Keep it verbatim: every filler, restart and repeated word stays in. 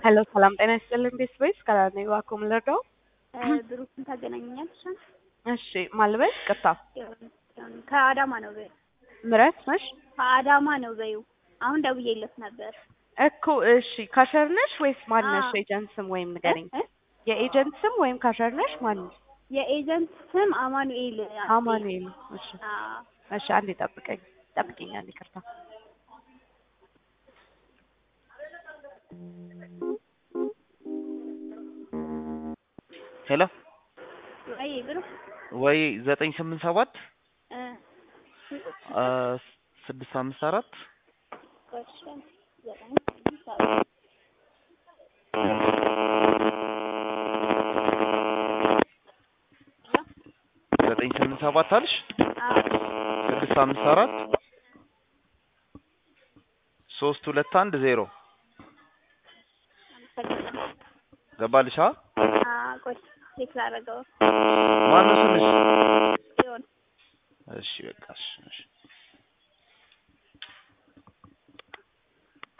ሄሎ ሰላም ጤና ይስጥልኝ ቤተሰቦች ከላኔ ዋኩም ለዶ ብሩክን ታገናኘኛለሽ? እሺ ማልበስ ቅጣ ከአዳማ ነው በይ ምረት ነሽ ከአዳማ ነው በዩ አሁን ደውዬለት ነበር እኮ እሺ ካሸርነሽ ወይስ ማንነሽ ኤጀንት ስም ወይም ንገሪኝ የኤጀንት ስም ወይም ካሸርነሽ ማን የኤጀንት ስም አማኑኤል አማኑኤል እሺ እሺ አንዴ ጠብቀኝ ጠብቂኝ አንዴ ይቅርታ ሄሎ ወይ ብሩክ ወይ ዘጠኝ ስምንት ሰባት እ አ ስድስት አምስት አራት ቆሽ ዘጠኝ ስምንት ሰባት ዘጠኝ ስምንት ሰባት አልሽ ስድስት አምስት አራት ሶስት ሁለት አንድ ዜሮ ገባልሽ? አ ቆይ ቼክ ላደርገው ማነው ስምሽ? ይሁን እሺ በቃ እሺ